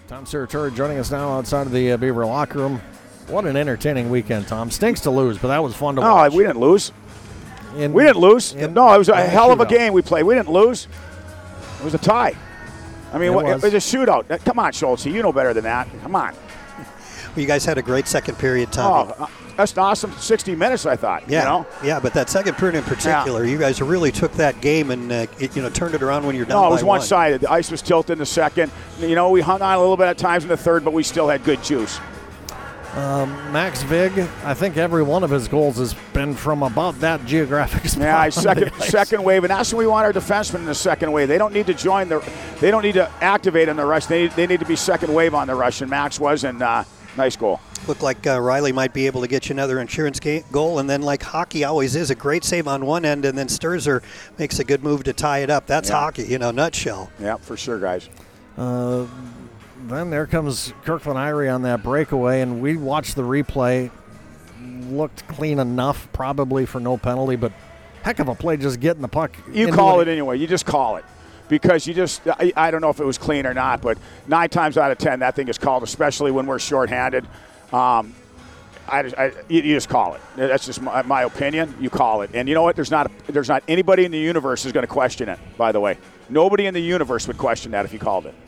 Tom Serratore joining us now outside of the Beaver locker room. What an entertaining weekend, Tom. Stinks to lose, but that was fun to watch. No, we didn't lose. No, it was a hell of a game we played. We didn't lose. It was a tie. I mean, it was a shootout. Come on, Schultz. You know better than that. Come on. Well, you guys had a great second period, Tom. Oh, that's an awesome 60 minutes, I thought. Yeah, you know? Yeah, but that second period in particular, you guys really took that game and turned it around when you're down by No, it was one. one-sided. The ice was tilted in the second. You know, we hung on a little bit at times in the third, but we still had good juice. Max Vig, I think every one of his goals has been from about that geographic spot. Yeah, second wave, and that's when we want our defensemen in the second wave. They don't need to they don't need to activate on the rush. They need to be second wave on the rush, and Max was, and nice goal. Looked like Riley might be able to get you another insurance goal, and then like hockey always is, a great save on one end, and then Sturzer makes a good move to tie it up. That's hockey, nutshell. Yeah, for sure, guys. Then there comes Kirkland Irie on that breakaway, and we watched the replay. Looked clean enough, probably for no penalty, but heck of a play just getting the puck. You call it anyway. You just call it. Because I don't know if it was clean or not, but 9 times out of 10 that thing is called, especially when we're shorthanded. You just call it. That's just my opinion. You call it. And you know what? There's not anybody in the universe who's going to question it, by the way. Nobody in the universe would question that if you called it.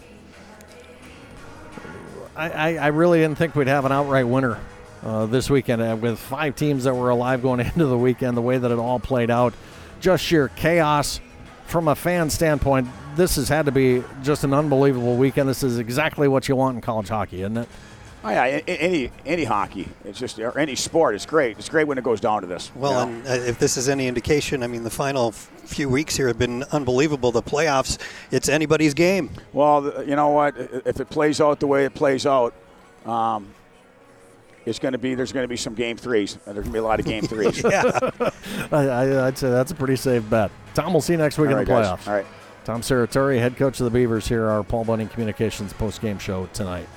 I really didn't think we'd have an outright winner this weekend with 5 teams that were alive going into the weekend, the way that it all played out. Just sheer chaos. From a fan standpoint, this has had to be just an unbelievable weekend. This is exactly what you want in college hockey, isn't it? Oh, yeah, any hockey, it's just, or any sport, it's great. It's great when it goes down to this. Well, and if this is any indication, I mean, the final few weeks here have been unbelievable. The playoffs, it's anybody's game. Well, you know what? If it plays out the way it plays out, there's going to be some game threes. There's going to be a lot of game threes. Yeah. I'd say that's a pretty safe bet. Tom, we'll see you next week in the playoffs. All right. Tom Serratore, head coach of the Beavers, here, our Paul Bunning Communications post-game show tonight.